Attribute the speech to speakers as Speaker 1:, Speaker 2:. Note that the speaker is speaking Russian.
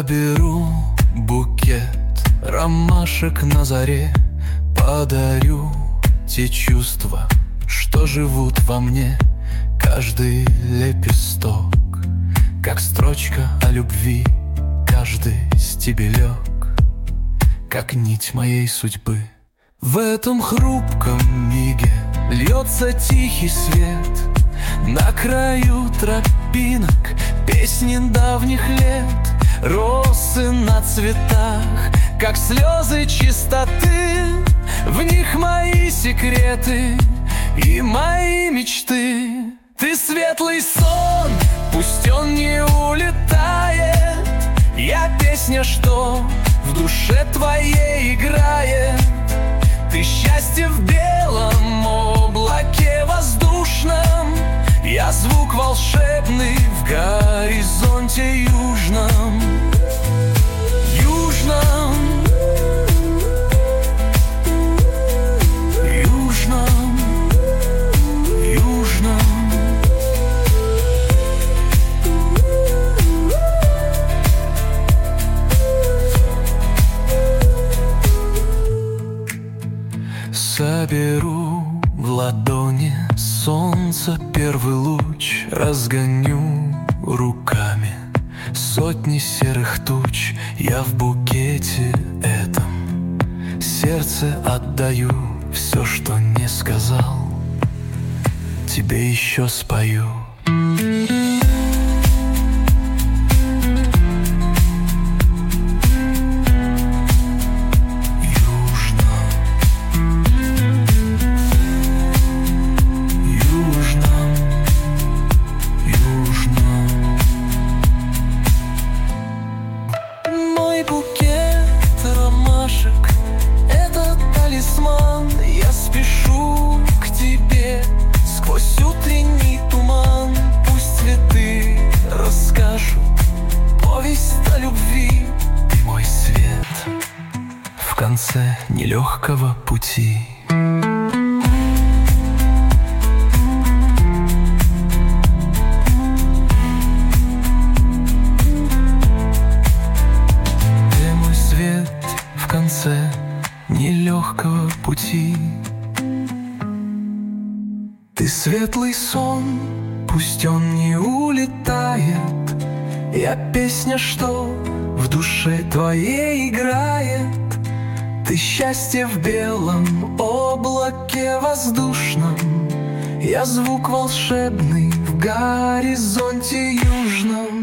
Speaker 1: Соберу букет ромашек на заре, подарю те чувства, что живут во мне. Каждый лепесток, как строчка о любви, каждый стебелек, как нить моей судьбы. В этом хрупком миге льется тихий свет, на краю тропинок песни давних лет. Росы на цветах, как слезы чистоты, в них мои секреты и мои мечты. Ты светлый сон, пусть он не улетает, я песня, что в душе твоей играет. Ты счастье в белом облаке воздушном, я звук волшебный в горизонте южном. Южном, южном, южном. Соберу в ладони солнца первый луч, разгоню руками сотни серых туч. Я в букете этом сердце отдаю, все, что не сказал, тебе еще спою. Букет ромашек — это талисман. Я спешу к тебе сквозь утренний туман. Пусть цветы расскажут повесть о любви. Ты мой свет в конце нелегкого пути. В конце нелегкого пути. Ты светлый сон, пусть он не улетает, я песня, что в душе твоей играет. Ты счастье в белом облаке воздушном, я звук волшебный в горизонте южном.